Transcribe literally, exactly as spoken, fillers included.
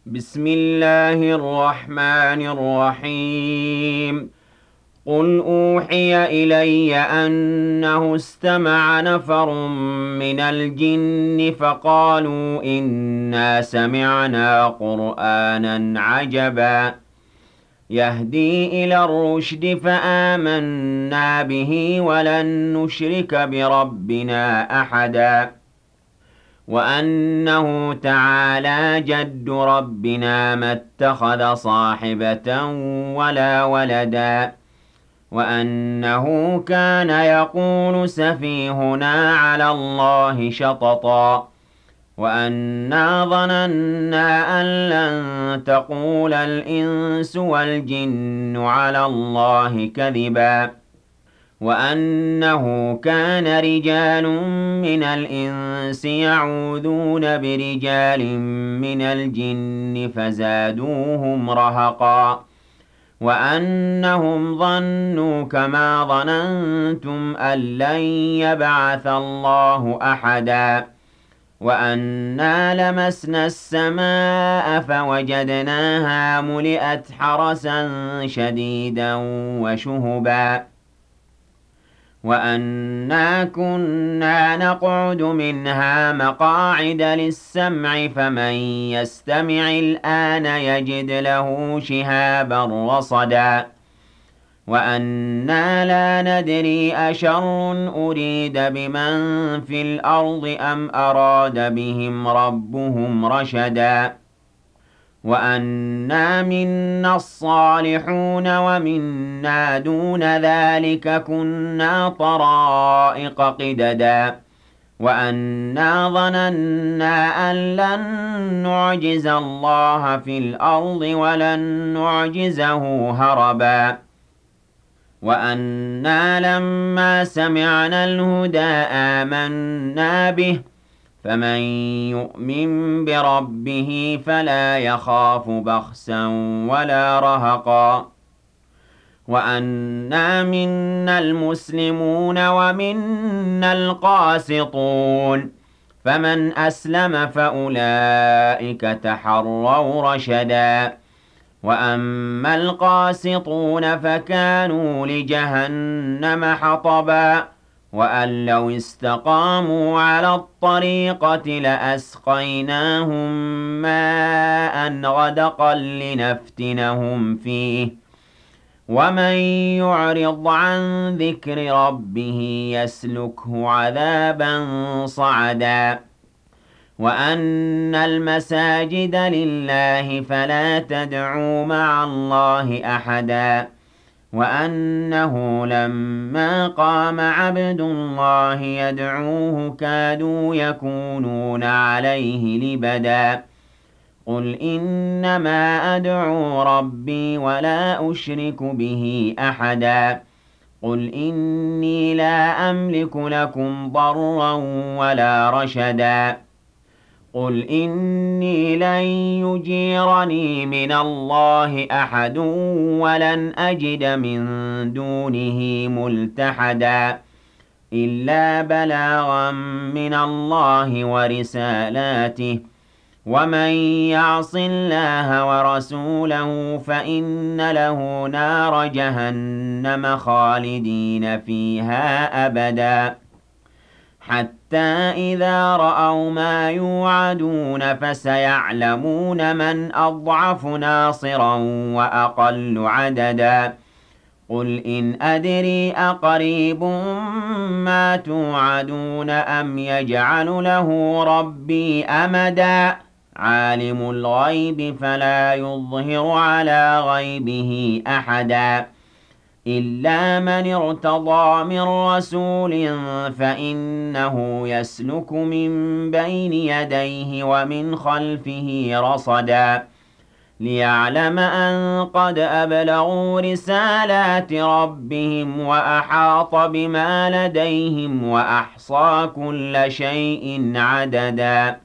بسم الله الرحمن الرحيم. قل أوحي إلي أنه استمع نفر من الجن فقالوا إنا سمعنا قرآنا عجبا يهدي إلى الرشد فآمنا به ولن نشرك بربنا أحدا وأنه تعالى جد ربنا ما اتخذ صاحبة ولا ولدا وأنه كان يقول سفيهنا على الله شططا وأنا ظننا أن لن تقول الإنس والجن على الله كذبا وأنه كان رجال من الإنس يعوذون برجال من الجن فزادوهم رهقا وأنهم ظنوا كما ظننتم أن لن يبعث الله أحدا وأنا لمسنا السماء فوجدناها ملئت حرسا شديدا وشهبا وأنا كنا نقعد منها مقاعد للسمع فمن يستمع الآن يجد له شهابا رصدا وأنا لا ندري أشر أريد بمن في الأرض أم أراد بهم ربهم رشدا وأنا منا الصالحون ومنا دون ذلك كنا طرائق قددا وأنا ظننا أن لن نعجز الله في الأرض ولن نعجزه هربا وأنا لما سمعنا الهدى آمنا به فمن يؤمن بربه فلا يخاف بخسا ولا رهقا وأنا منا المسلمون ومنا القاسطون فمن أسلم فأولئك تحروا رشدا وأما القاسطون فكانوا لجهنم حطبا وأن لو استقاموا على الطريقة لأسقيناهم ماء غدقا لنفتنهم فيه ومن يعرض عن ذكر ربه يسلكه عذابا صعدا وأن المساجد لله فلا تدعوا مع الله أحدا وأنه لما قام عبد الله يدعوه كادوا يكونون عليه لبدا قل إنما أدعو ربي ولا أشرك به أحدا قل إني لا أملك لكم ضرا ولا رشدا قل إني لن يجيرني من الله أحد ولن أجد من دونه ملتحدا إلا بلاغا من الله ورسالاته ومن يعص الله ورسوله فإن له نار جهنم خالدين فيها أبدا حتى إذا رأوا ما يوعدون فسيعلمون من أضعف ناصرا وأقل عددا قل إن أدري أقريب ما توعدون أم يجعل له ربي أمدا عالم الغيب فلا يظهر على غيبه أحدا إلا من ارتضى من رسول فإنه يسلك من بين يديه ومن خلفه رصدا ليعلم أن قد أبلغوا رسالات ربهم وأحاط بما لديهم وأحصى كل شيء عددا